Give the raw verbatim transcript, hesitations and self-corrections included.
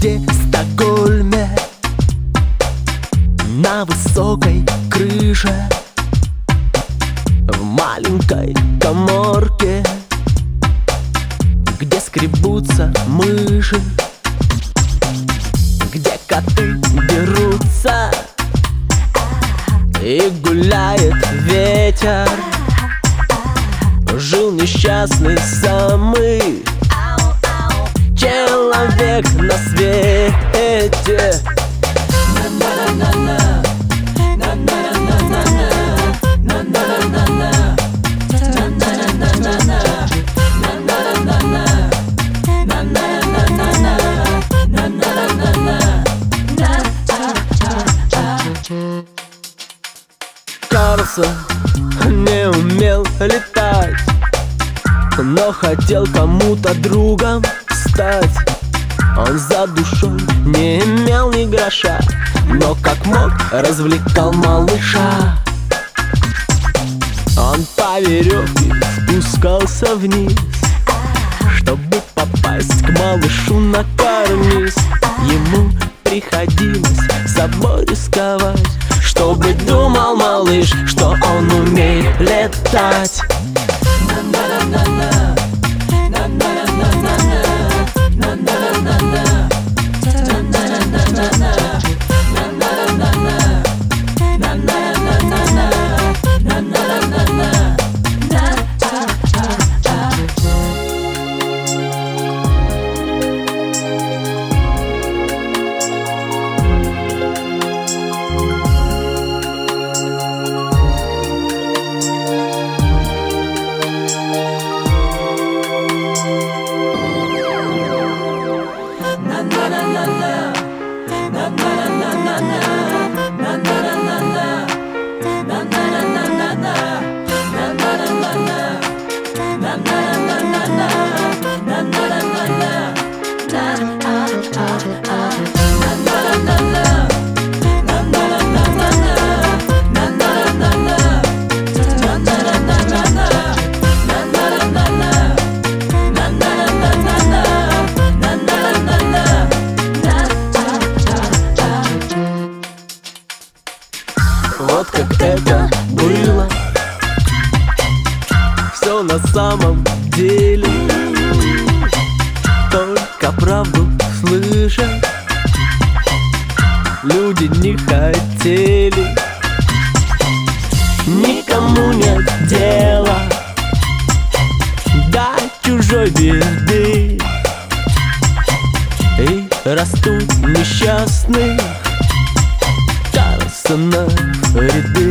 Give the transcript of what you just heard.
городе Стокгольме, на высокой крыше, в маленькой каморке, где скребутся мыши, где коты дерутся и гуляет ветер. Жил несчастный самый человек на свете. Карлсон не умел летать, но хотел кому-то другом стать. Он за душой не имел ни гроша, но как мог развлекал малыша. Он по веревке спускался вниз, чтобы попасть к малышу на карниз. Ему приходилось собой рисковать, чтобы думал малыш, что он умеет летать. Вот как это было, все на самом деле. Только правду слышать люди не хотели. Никому нет дела до чужой беды, и растут несчастные Карлсонов ряды.